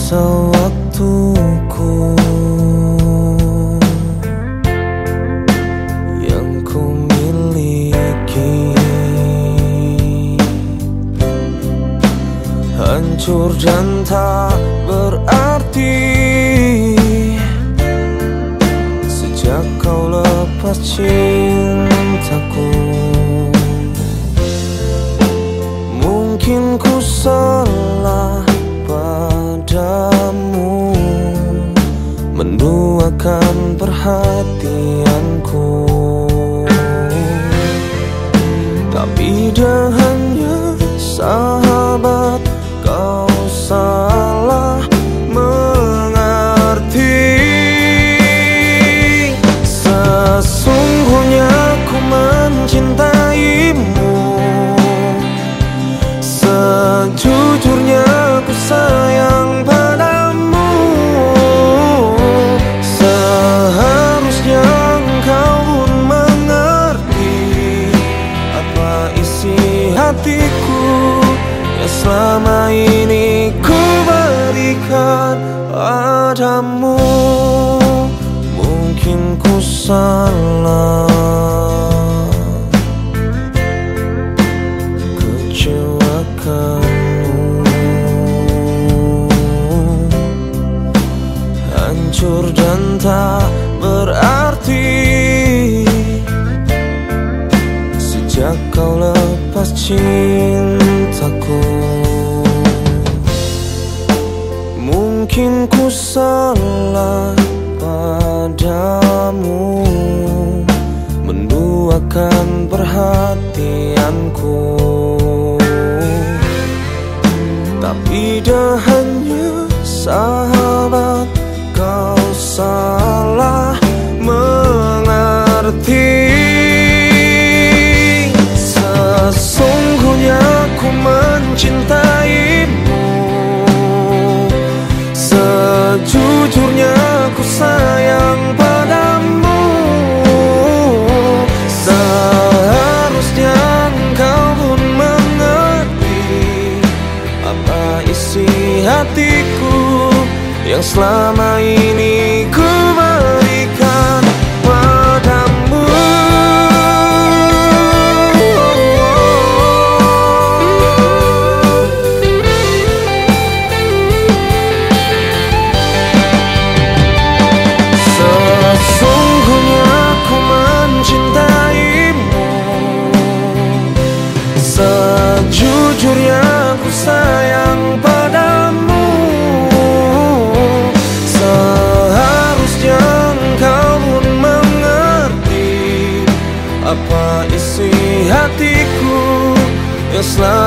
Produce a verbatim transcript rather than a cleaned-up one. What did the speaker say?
sewaktuku yang ku miliki hancur dan tak berarti sejak kau lepas cintaku. Mungkin ku salah padamu, menduakan perhatianku, tapi dia hanya sahabat. Kau salah mengerti. Sesungguhnya ku mencintaimu, sejujurnya ku sayang padamu. Seharusnya engkau pun mengerti apa isi hatiku yang selama ini ku berikan padamu. Mungkin ku salah hancur dan tak berarti sejak kau lepas cintaku. Mungkin ku salah padamu, menduakan perhatianku, tapi dia hanya sahabat. Kau salah mengerti. Sesungguhnya ku mencintaimu, sejujurnya ku sayang padamu. Seharusnya engkau pun mengerti apa isi hatiku yang selama ini ku berikan padamu. Sesungguhnya ku mencintaimu, sejujurnya ku sayang padamu. Apa isi hatiku yang selalu